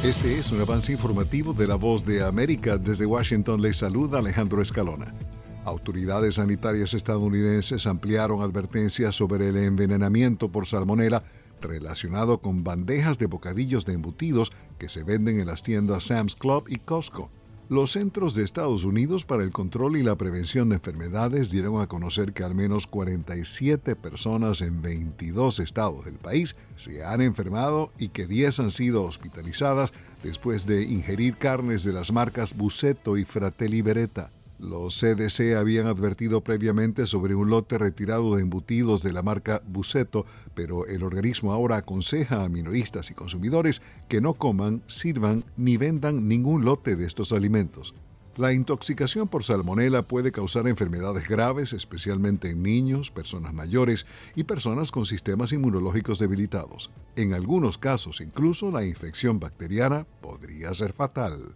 Este es un avance informativo de La Voz de América. Desde Washington les saluda Alejandro Escalona. Autoridades sanitarias estadounidenses ampliaron advertencias sobre el envenenamiento por salmonela relacionado con bandejas de bocadillos de embutidos que se venden en las tiendas Sam's Club y Costco. Los Centros de Estados Unidos para el Control y la Prevención de Enfermedades dieron a conocer que al menos 47 personas en 22 estados del país se han enfermado y que 10 han sido hospitalizadas después de ingerir carnes de las marcas Bussetto y Fratelli Beretta. Los CDC habían advertido previamente sobre un lote retirado de embutidos de la marca Bussetto, pero el organismo ahora aconseja a minoristas y consumidores que no coman, sirvan ni vendan ningún lote de estos alimentos. La intoxicación por salmonela puede causar enfermedades graves, especialmente en niños, personas mayores y personas con sistemas inmunológicos debilitados. En algunos casos, incluso la infección bacteriana podría ser fatal.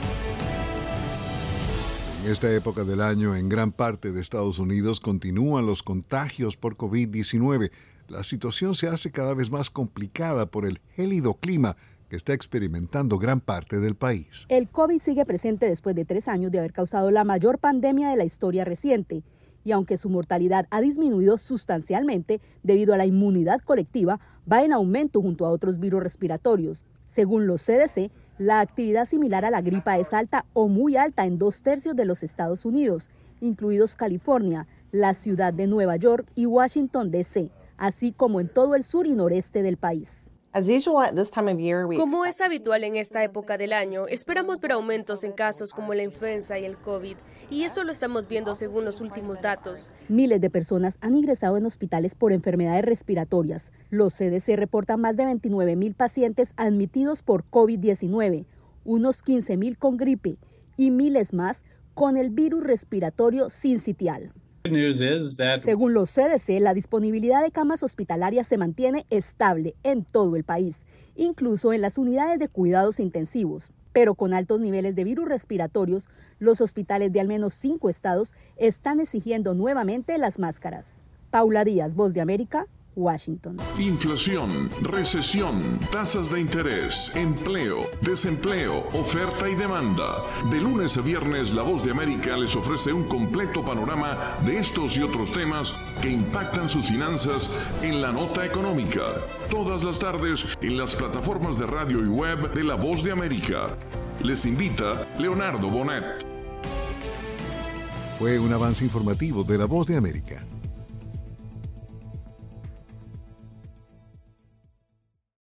En esta época del año, en gran parte de Estados Unidos continúan los contagios por COVID-19. La situación se hace cada vez más complicada por el gélido clima que está experimentando gran parte del país. El COVID sigue presente después de 3 años de haber causado la mayor pandemia de la historia reciente. Y aunque su mortalidad ha disminuido sustancialmente debido a la inmunidad colectiva, va en aumento junto a otros virus respiratorios. Según los CDC, la actividad similar a la gripa es alta o muy alta en 2/3 de los Estados Unidos, incluidos California, la ciudad de Nueva York y Washington, D.C., así como en todo el sur y noreste del país. Como es habitual en esta época del año, esperamos ver aumentos en casos como la influenza y el COVID, y eso lo estamos viendo según los últimos datos. Miles de personas han ingresado en hospitales por enfermedades respiratorias. Los CDC reportan más de 29,000 pacientes admitidos por COVID-19, unos 15,000 con gripe y miles más con el virus respiratorio sincitial. Según los CDC, la disponibilidad de camas hospitalarias se mantiene estable en todo el país, incluso en las unidades de cuidados intensivos. Pero con altos niveles de virus respiratorios, los hospitales de al menos 5 estados están exigiendo nuevamente las máscaras. Paula Díaz, Voz de América, Washington. Inflación, recesión, tasas de interés, empleo, desempleo, oferta y demanda. De lunes a viernes, La Voz de América les ofrece un completo panorama de estos y otros temas que impactan sus finanzas en la nota económica. Todas las tardes en las plataformas de radio y web de La Voz de América. Les invita Leonardo Bonet. Fue un avance informativo de La Voz de América.